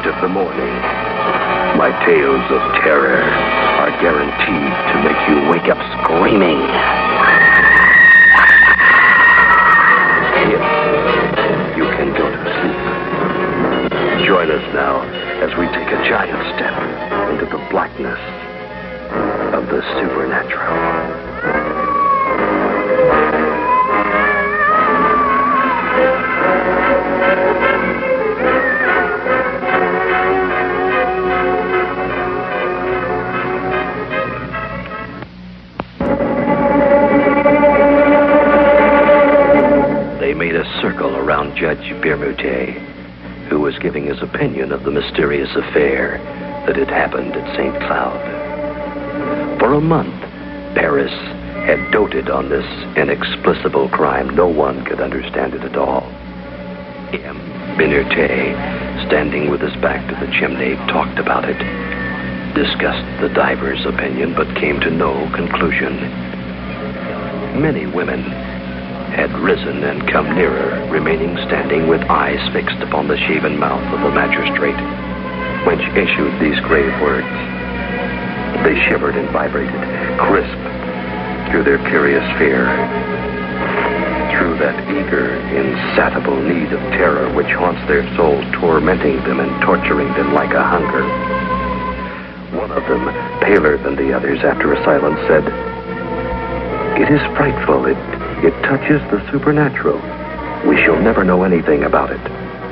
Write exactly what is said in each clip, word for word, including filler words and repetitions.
of the morning. My tales of terror are guaranteed to make you wake up screaming. If you can go to sleep. Join us now as we take a giant step into the blackness of the supernatural. They made a circle around Judge Bermute, who was giving his opinion of the mysterious affair that had happened at Saint Cloud. For a month, Paris had doted on this inexplicable crime. No one could understand it at all. M. Bermute, standing with his back to the chimney, talked about it, discussed the diver's opinion, but came to no conclusion. Many women had risen and come nearer, remaining standing with eyes fixed upon the shaven mouth of the magistrate. When she issued these grave words, they shivered and vibrated, crisp through their curious fear, through that eager, insatiable need of terror which haunts their souls, tormenting them and torturing them like a hunger. One of them, paler than the others, after a silence, said, "It is frightful. It, it touches the supernatural. We shall never know anything about it."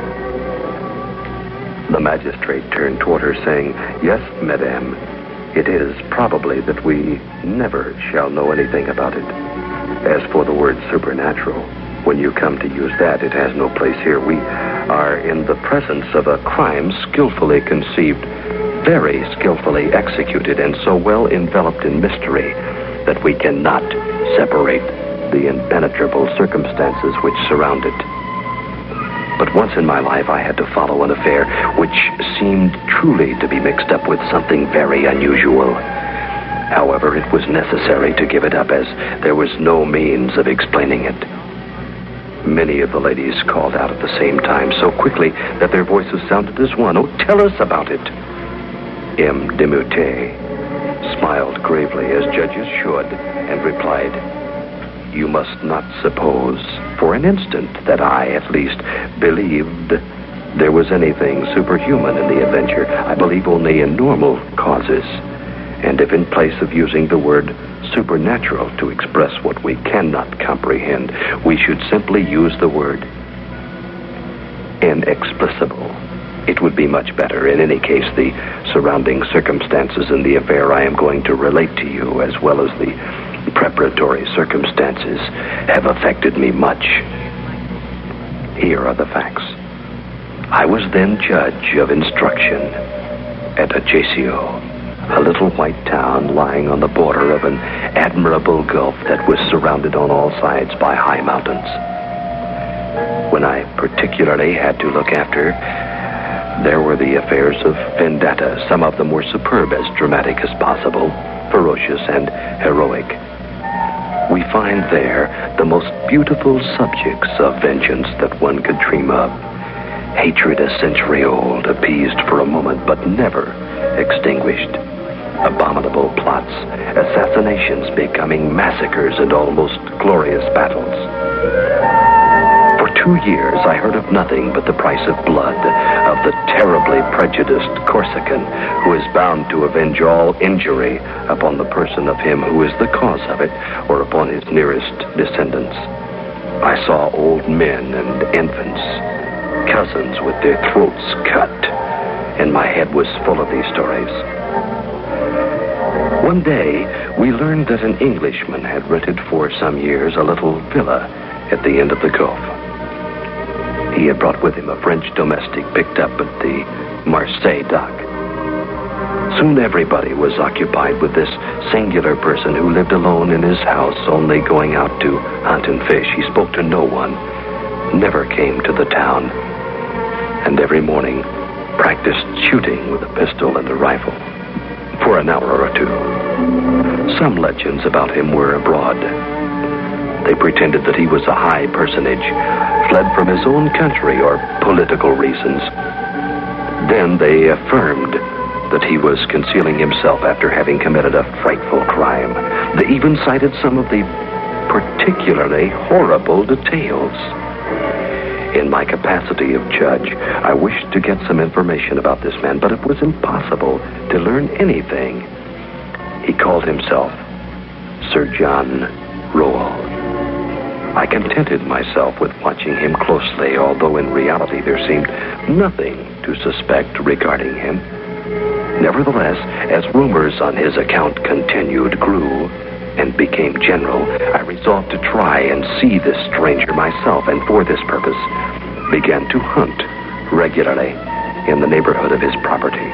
The magistrate turned toward her, saying, "Yes, madame, it is probably that we never shall know anything about it. As for the word supernatural, when you come to use that, it has no place here. We are in the presence of a crime skillfully conceived, very skillfully executed, and so well enveloped in mystery that we cannot separate the impenetrable circumstances which surround it. But once in my life I had to follow an affair which seemed truly to be mixed up with something very unusual. However, it was necessary to give it up, as there was no means of explaining it." Many of the ladies called out at the same time, so quickly that their voices sounded as one. "Oh, tell us about it." M. Bermute smiled gravely, as judges should, and replied, "You must not suppose for an instant that I, at least, believed there was anything superhuman in the adventure. I believe only in normal causes. And if in place of using the word supernatural to express what we cannot comprehend, we should simply use the word inexplicable, it would be much better. In any case, the surrounding circumstances in the affair I am going to relate to you, as well as the preparatory circumstances, have affected me much. Here are the facts. I was then judge of instruction at Ajaccio, a little white town lying on the border of an admirable gulf that was surrounded on all sides by high mountains. When I particularly had to look after, there were the affairs of vendetta. Some of them were superb, as dramatic as possible, ferocious and heroic. We find there the most beautiful subjects of vengeance that one could dream of. Hatred a century old, appeased for a moment, but never extinguished. Abominable plots, assassinations becoming massacres, and almost glorious battles. For two years, I heard of nothing but the price of blood, of the terribly prejudiced Corsican who is bound to avenge all injury upon the person of him who is the cause of it, or upon his nearest descendants. I saw old men and infants, cousins with their throats cut, and my head was full of these stories. One day, we learned that an Englishman had rented for some years a little villa at the end of the Gulf. He had brought with him a French domestic picked up at the Marseille dock. Soon everybody was occupied with this singular person who lived alone in his house, only going out to hunt and fish. He spoke to no one, never came to the town, and every morning practiced shooting with a pistol and a rifle for an hour or two. Some legends about him were abroad. They pretended that he was a high personage, fled from his own country or political reasons. Then they affirmed that he was concealing himself after having committed a frightful crime. They even cited some of the particularly horrible details. In my capacity of judge, I wished to get some information about this man, but it was impossible to learn anything. He called himself Sir John Rowell. I contented myself with watching him closely, although in reality there seemed nothing to suspect regarding him. Nevertheless, as rumors on his account continued, grew, and became general, I resolved to try and see this stranger myself, and for this purpose began to hunt regularly in the neighborhood of his property.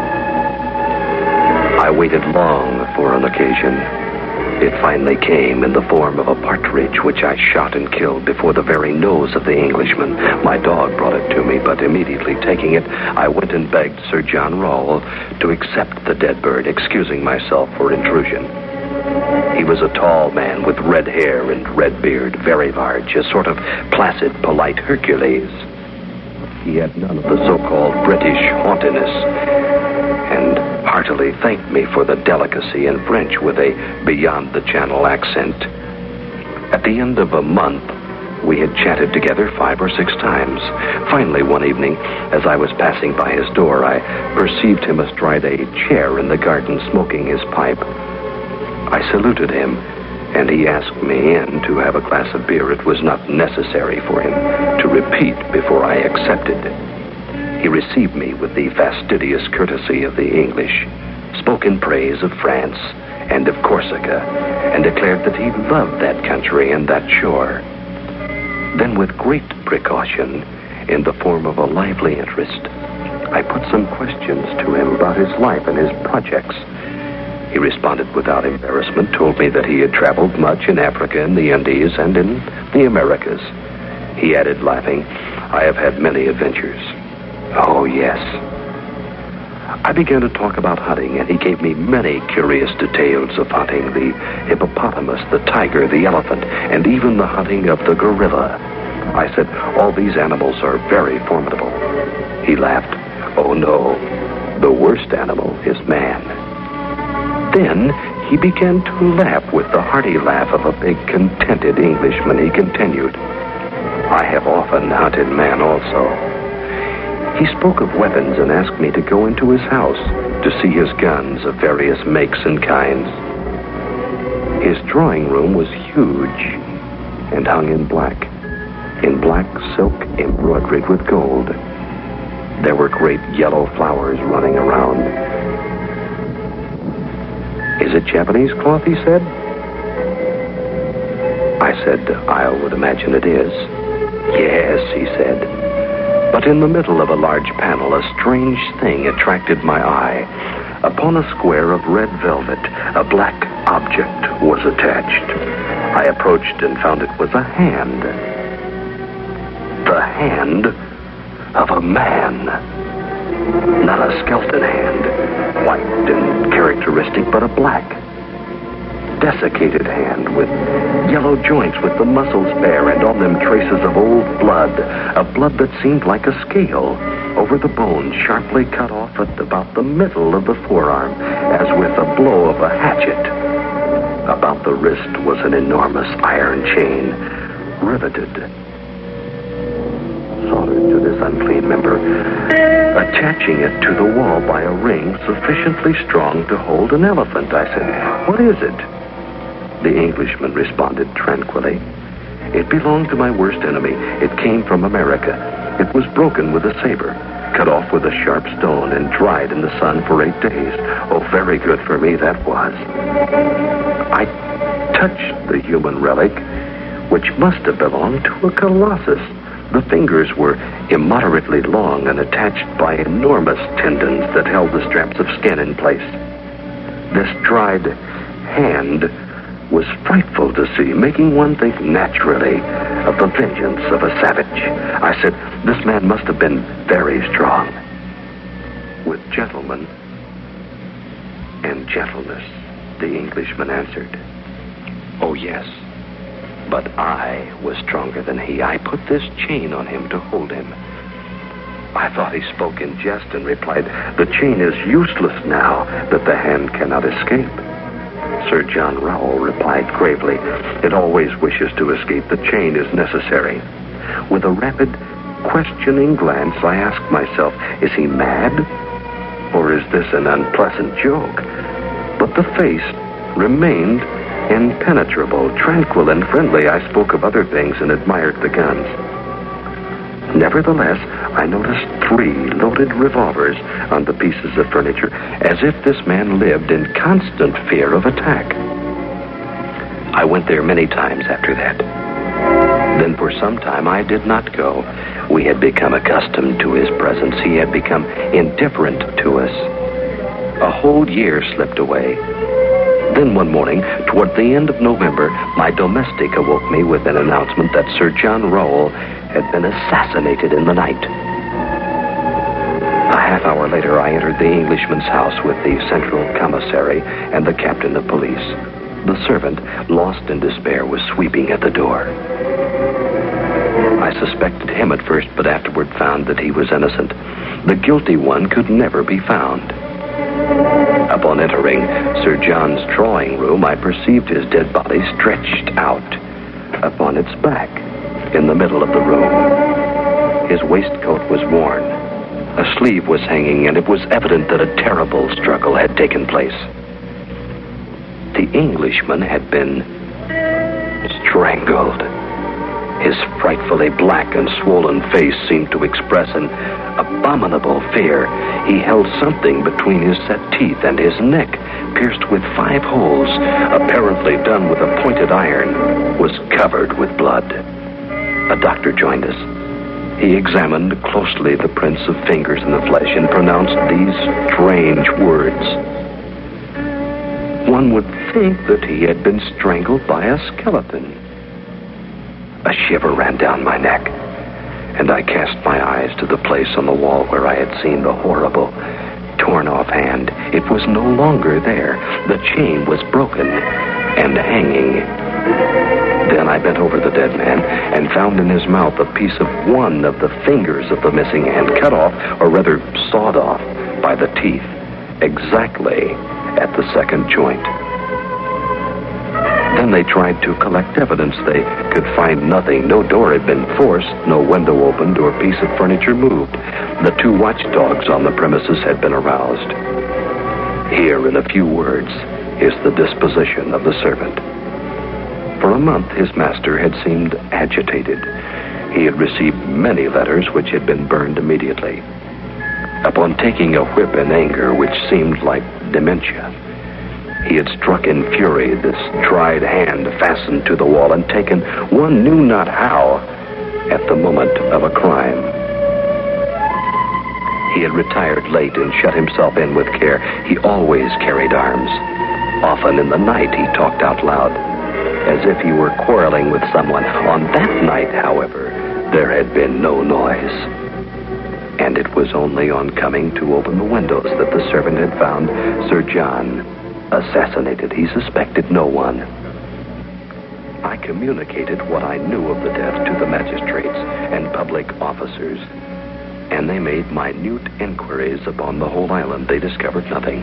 I waited long for an occasion. It finally came in the form of a partridge, which I shot and killed before the very nose of the Englishman. My dog brought it to me, but immediately taking it, I went and begged Sir John Rowell to accept the dead bird, excusing myself for intrusion. He was a tall man with red hair and red beard, very large, a sort of placid, polite Hercules. He had none of the so-called British haughtiness, and heartily thanked me for the delicacy in French with a beyond-the-channel accent. At the end of a month, we had chatted together five or six times. Finally, one evening, as I was passing by his door, I perceived him astride a chair in the garden, smoking his pipe. I saluted him, and he asked me in to have a glass of beer. It was not necessary for him to repeat before I accepted. He received me with the fastidious courtesy of the English, spoke in praise of France and of Corsica, and declared that he loved that country and that shore. Then, with great precaution, in the form of a lively interest, I put some questions to him about his life and his projects. He responded without embarrassment, told me that he had traveled much in Africa, in the Indies, and in the Americas. He added, laughing, "I have had many adventures." "Oh, yes." I began to talk about hunting, and he gave me many curious details of hunting: the hippopotamus, the tiger, the elephant, and even the hunting of the gorilla. I said, "All these animals are very formidable." He laughed. "Oh, no. The worst animal is man." Then he began to laugh with the hearty laugh of a big, contented Englishman. He continued, "I have often hunted man also." He spoke of weapons and asked me to go into his house to see his guns of various makes and kinds. His drawing room was huge and hung in black, in black silk embroidered with gold. There were great yellow flowers running around. "Is it Japanese cloth?" he said. I said, "I would imagine it is." "Yes," he said. But in the middle of a large panel, a strange thing attracted my eye. Upon a square of red velvet, a black object was attached. I approached and found it was a hand. The hand of a man. Not a skeleton hand, white and characteristic, but a black, desiccated hand with yellow joints with the muscles bare, and on them traces of old blood, a blood that seemed like a scale over the bone, sharply cut off at about the middle of the forearm, as with a blow of a hatchet. About the wrist was an enormous iron chain, riveted, soldered to this unclean member, attaching it to the wall by a ring sufficiently strong to hold an elephant. I said, "What is it?" The Englishman responded tranquilly, "It belonged to my worst enemy. It came from America. It was broken with a saber, cut off with a sharp stone, and dried in the sun for eight days. Oh, very good for me, that was." I touched the human relic, which must have belonged to a colossus. The fingers were immoderately long and attached by enormous tendons that held the straps of skin in place. This dried hand was frightful to see, making one think naturally of the vengeance of a savage. I said, "This man must have been very strong." "With gentlemen and gentleness," the Englishman answered. "Oh, yes. But I was stronger than he. I put this chain on him to hold him. I thought he spoke in jest and replied, "The chain is useless now that the hand cannot escape." Sir John Rowell replied gravely, "It always wishes to escape. The chain is necessary." With a rapid, questioning glance, I asked myself, is he mad? Or is this an unpleasant joke? But the face remained impenetrable, tranquil, and friendly. I spoke of other things and admired the guns. Nevertheless, I noticed three loaded revolvers on the pieces of furniture, as if this man lived in constant fear of attack. I went there many times after that. Then for some time I did not go. We had become accustomed to his presence. He had become indifferent to us. A whole year slipped away. Then one morning, toward the end of November, my domestic awoke me with an announcement that Sir John Rowell had been assassinated in the night. A half hour later, I entered the Englishman's house with the central commissary and the captain of police. The servant, lost in despair, was sweeping at the door. I suspected him at first, but afterward found that he was innocent. The guilty one could never be found. Upon entering Sir John's drawing room, I perceived his dead body stretched out upon its back in the middle of the room. His waistcoat was worn. A sleeve was hanging, and it was evident that a terrible struggle had taken place. The Englishman had been strangled. His frightfully black and swollen face seemed to express an abominable fear. He held something between his set teeth, and his neck, pierced with five holes, apparently done with a pointed iron, was covered with blood. A doctor joined us. He examined closely the prints of fingers in the flesh and pronounced these strange words. One would think that he had been strangled by a skeleton. A shiver ran down my neck, and I cast my eyes to the place on the wall where I had seen the horrible, torn-off hand. It was no longer there. The chain was broken and hanging. Then I bent over the dead man and found in his mouth a piece of one of the fingers of the missing hand, cut off, or rather sawed off, by the teeth, exactly at the second joint. Then they tried to collect evidence. They could find nothing. No door had been forced, no window opened, or piece of furniture moved. The two watchdogs on the premises had been aroused. Here, in a few words, is the disposition of the servant. For a month, his master had seemed agitated. He had received many letters which had been burned immediately. Upon taking a whip in anger, which seemed like dementia, he had struck in fury this tried hand fastened to the wall and taken one knew not how at the moment of a crime. He had retired late and shut himself in with care. He always carried arms. Often in the night he talked out loud, as if he were quarreling with someone. On that night, however, there had been no noise. And it was only on coming to open the windows that the servant had found Sir John assassinated. He suspected no one. I communicated what I knew of the death to the magistrates and public officers, and they made minute inquiries upon the whole island. They discovered nothing.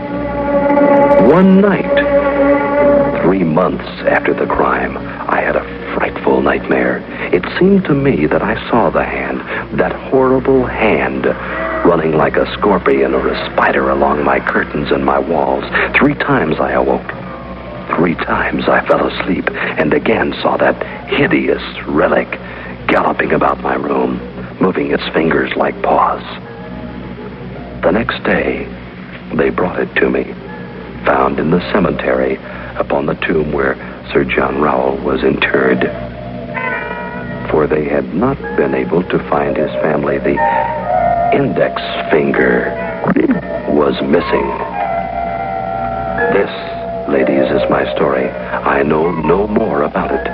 One night, three months after the crime, I had a frightful nightmare. It seemed to me that I saw the hand, that horrible hand, running like a scorpion or a spider along my curtains and my walls. Three times I awoke. Three times I fell asleep and again saw that hideous relic galloping about my room, moving its fingers like paws. The next day, they brought it to me, found in the cemetery upon the tomb where Sir John Rowell was interred. For they had not been able to find his family. The index finger was missing. This, ladies, is my story. I know no more about it.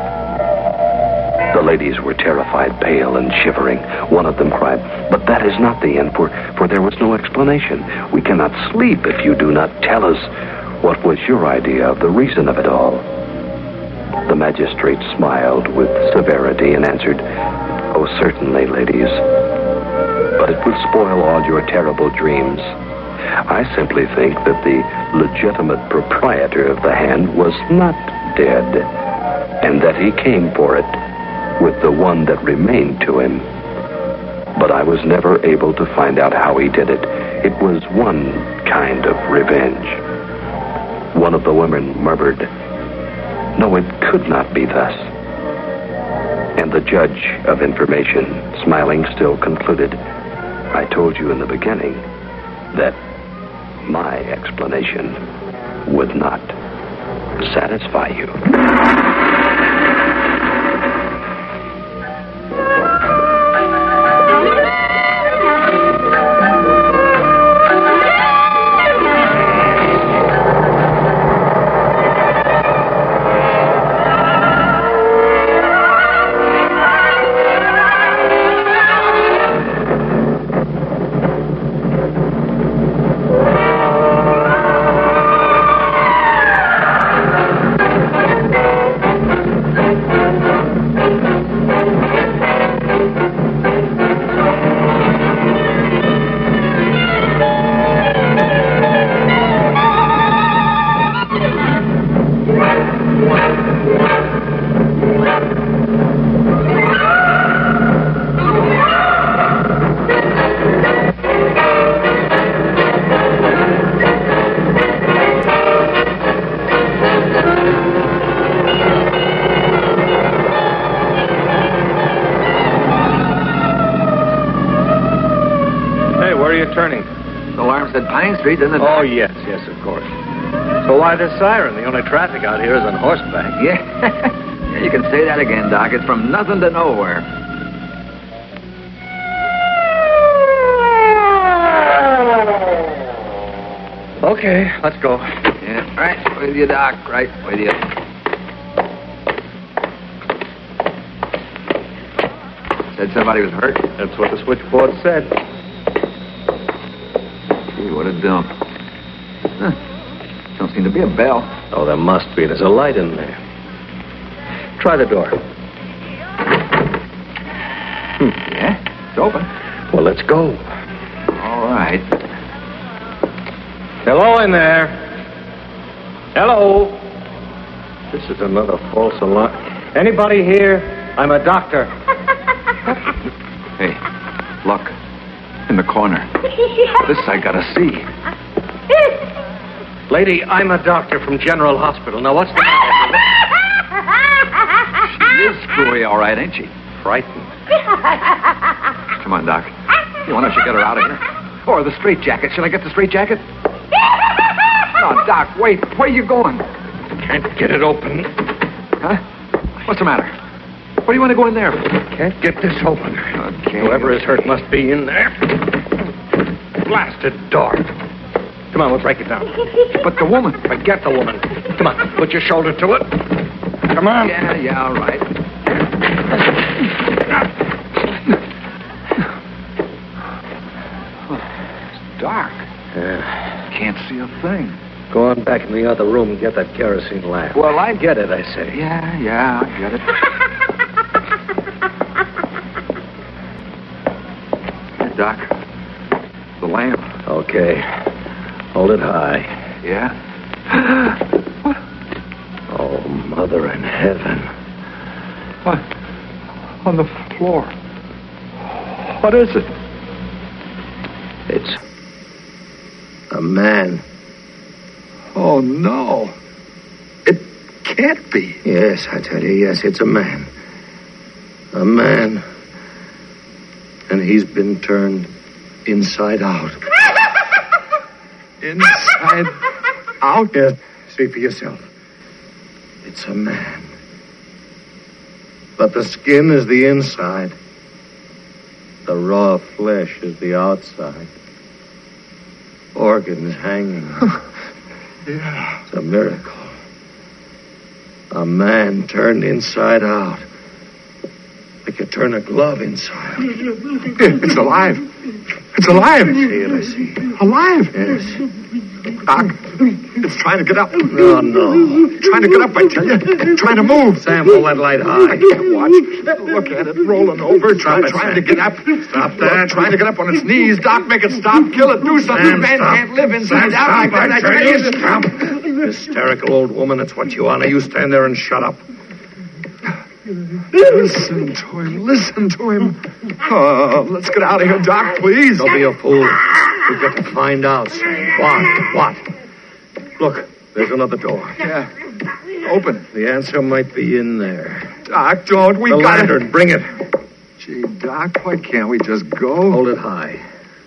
The ladies were terrified, pale, and shivering. One of them cried, "But that is not the end, for, for there was no explanation. We cannot sleep if you do not tell us what was your idea of the reason of it all." The magistrate smiled with severity and answered, "Oh, certainly, ladies. but it would spoil all your terrible dreams. I simply think that the legitimate proprietor of the hand was not dead, and that he came for it with the one that remained to him. But I was never able to find out how he did it. It was one kind of revenge. One of the women murmured, "No, it could not be thus." And the judge of information, smiling still, concluded, "I told you in the beginning that my explanation would not satisfy you." Turning. The alarm said Pine Street, didn't it? Oh, yes, yes, of course. So why this siren? The only traffic out here is on horseback. Yeah. Yeah, you can say that again, Doc. It's from nothing to nowhere. Okay, let's go. Yeah, right with you, Doc. Right with you. Said somebody was hurt? That's what the switchboard said. Gee, what a dump. Huh. Don't seem to be a bell. Oh, there must be. There's a light in there. Try the door. Hmm. Yeah, it's open. Well, let's go. All right. Hello in there. Hello. This is another false alarm. Anybody here? I'm a doctor. Hey, look. In the corner. This I gotta see. Lady, I'm a doctor from General Hospital. Now, what's the matter? She is screwy, all right, ain't she? Frightened. Come on, Doc. You want us to get her out of here? Or the straitjacket. Shall I get the straitjacket? No, Doc, wait. Where are you going? Can't get it open. Huh? What's the matter? What do you want to go in there for? Can't get this open. Okay. Whoever is hurt must be in there. Blasted door. Come on, we'll break it down. But the woman. Forget the woman. Come on, put your shoulder to it. Come on. Yeah, yeah, all right. It's dark. Yeah. Can't see a thing. Go on back in the other room and get that kerosene lamp. Well, I... Get it, I say. Yeah, yeah, I get it. Here, Doc. The lamp. Okay. Hold it high. Yeah? What? Oh, Mother in heaven. What? On the floor. What is it? It's a man. Oh, no. It can't be. Yes, I tell you, yes, it's a man. A man. And he's been turned inside out. Inside out? Yes, see for yourself. It's a man. But the skin is the inside. The raw flesh is the outside. Organs hanging. Yeah. It's a miracle. A man turned inside out. Like like you turn a glove inside. It's alive. It's alive. I see it, I see. Alive. Yes. Doc, it's trying to get up. No, no. Trying to get up, I tell you. Trying to move. Sam, hold that light high. I can't watch. Look at it rolling over. Trying, it, trying Sam. to get up. Stop that. Look, trying to get up on its knees. Doc, make it stop. Kill it. Do something. Sam, Man stop. can't live inside Sam, out like stop, that. I I tell tell you. you, stop. Hysterical old woman, that's what you are. Now you stand there and shut up. Listen to him. Listen to him. Oh, let's get out of here, Doc, please. Don't be a fool. We've got to find out, Sam. What? What? Look, there's another door. Yeah. Open. The answer might be in there. Doc, don't. We The got lantern, bring it. Gee, Doc, why can't we just go? Hold it high.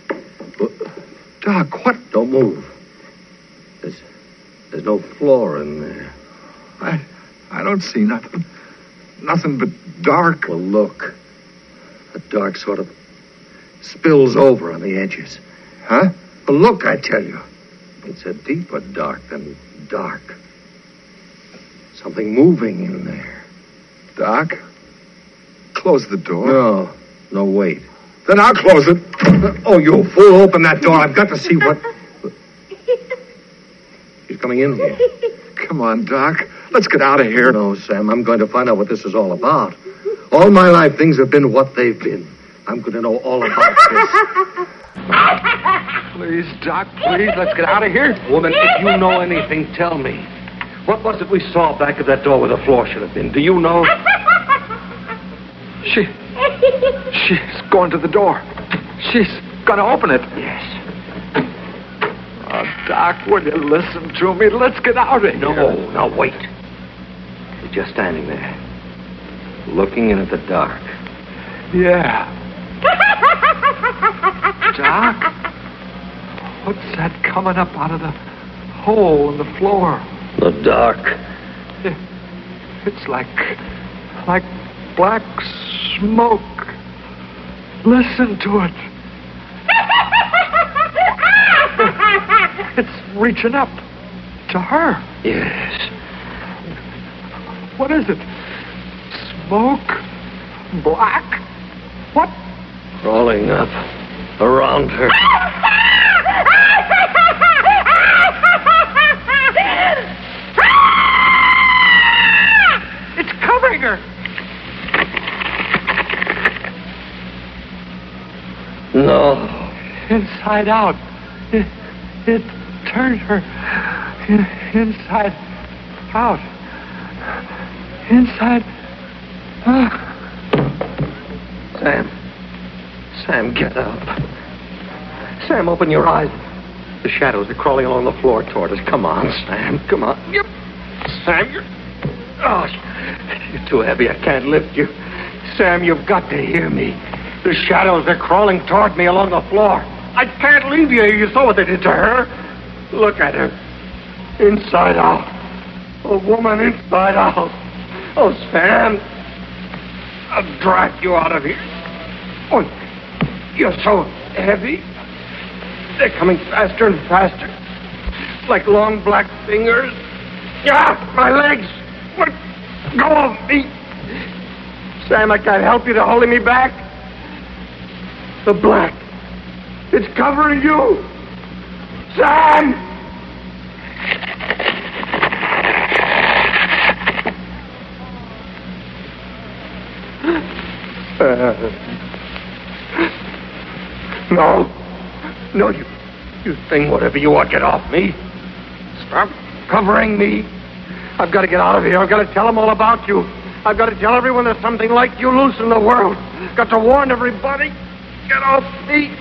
Doc, what? Don't move. There's, there's no floor in there. I, I don't see nothing. Nothing but dark. Well, look. The dark sort of spills over on the edges. Huh? Well, look, I tell you. It's a deeper dark than dark. Something moving in there. Doc, close the door. No, no, wait. Then I'll close it. Oh, you fool, open that door. I've got to see what... She's coming in here. Come on, Doc. Let's get out of here. No, Sam, I'm going to find out what this is all about. All my life, things have been what they've been. I'm going to know all about this. Please, Doc, please, let's get out of here. Woman, if you know anything, tell me. What was it we saw back of that door where the floor should have been? Do you know? She... She's going to the door. She's going to open it. Yes. Oh, Doc, will you listen to me? Let's get out of here. No, now wait. You're just standing there, looking in at the dark. Yeah. Doc, what's that coming up out of the hole in the floor? The dark. It, it's like, like black smoke. Listen to it. It's reaching up to her. Yes. What is it? Smoke? Black? What? Crawling up around her. It's covering her. No. Inside out. It, it turned her in, inside out. Inside. Uh. Sam. Sam, get up. Sam, open your eyes. The shadows are crawling along the floor toward us. Come on, Sam. Come on. Yep. Sam, you're... Oh, you're too heavy. I can't lift you. Sam, you've got to hear me. The shadows are crawling toward me along the floor. I can't leave you. You saw what they did to her. Look at her. Inside out. A woman inside out. Oh, Sam. I'll drag you out of here. Oh, you're so heavy. They're coming faster and faster. Like long black fingers. Ah, my legs. What? Go off me. Sam, I can't help you. They're holding me back. The black. It's covering you. Sam! Uh, no. No, you, you thing, whatever you are, get off me. Stop covering me. I've got to get out of here. I've got to tell them all about you. I've got to tell everyone there's something like you loose in the world. Got to warn everybody. Get off me.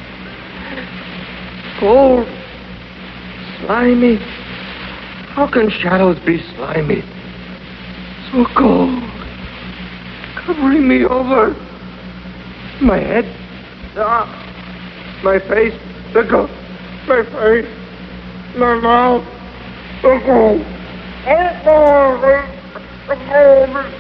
Cold. Slimy. How can shadows be slimy? So cold. Covering me over. My head. Ah. My face. The go. My face. My mouth. The go. Oh, the go.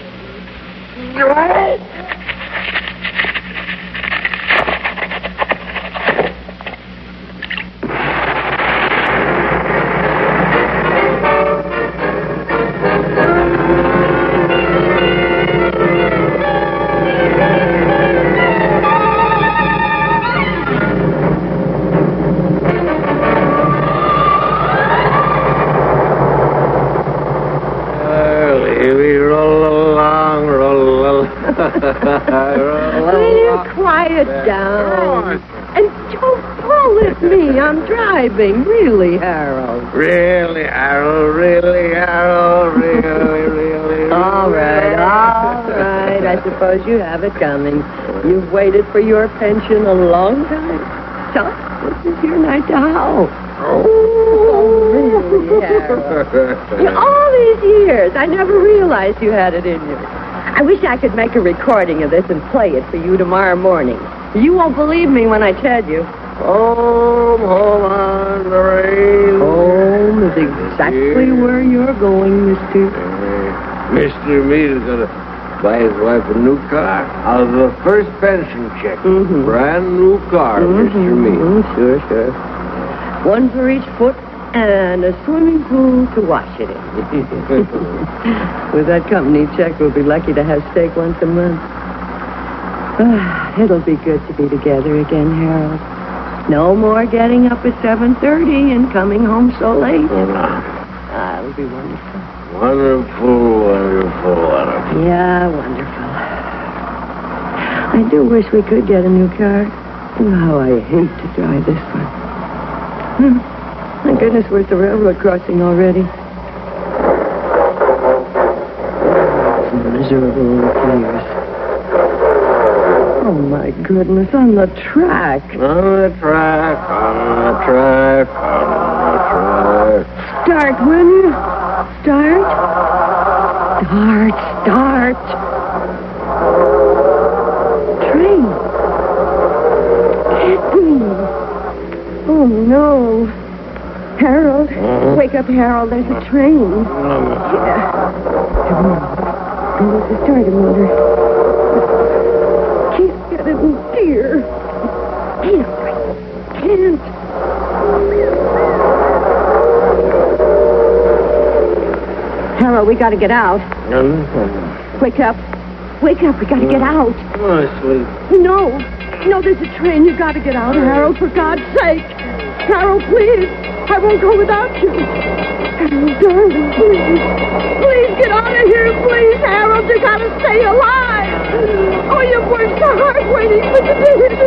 quiet down. And don't pull at me. I'm driving. Really, Harold. Really, Harold, really, Harold, really, really. All right, all right. I suppose you have it coming. You've waited for your pension a long time. So, this is your night to howl. Oh, really, Harold? Yeah, all these years, I never realized you had it in you. I wish I could make a recording of this and play it for you tomorrow morning. You won't believe me when I tell you. Home, home on the range. Home is exactly where you're going, mister. Uh, Mister Mead's going to buy his wife a new car out of the first pension check. Mm-hmm. Brand new car, Mm-hmm. Mister Mead. Mm-hmm. Sure, sure. One for each foot and a swimming pool to wash it in. With that company check, we'll be lucky to have steak once a month. It'll be good to be together again, Harold. No more getting up at seven thirty and coming home so late. Ah, it'll be wonderful. Wonderful, wonderful, wonderful. Yeah, wonderful. I do wish we could get a new car. Oh, how I hate to drive this one. Hmm. Thank goodness we're at the railroad crossing already. Miserable little tears. Oh, my goodness, on the track. On the track, on the track, on the track. Start, will you? Start. Start, start. Train. Can't be. Oh, no. Harold. Mm-hmm. Wake up, Harold. There's a train. Mm-hmm. Yeah. Come on. And there's the starter motor. Can't get it in gear. Can't. Can't. Harold, we gotta get out. Mm-hmm. Wake up. Wake up. We gotta get out. Oh, sweet. No. No, there's a train. You gotta get out, Harold, for God's sake. Harold, please. I won't go without you. Harold, darling, please. Please get out of here, please, Harold. You gotta stay alive. Oh, you've worked so hard waiting for the day.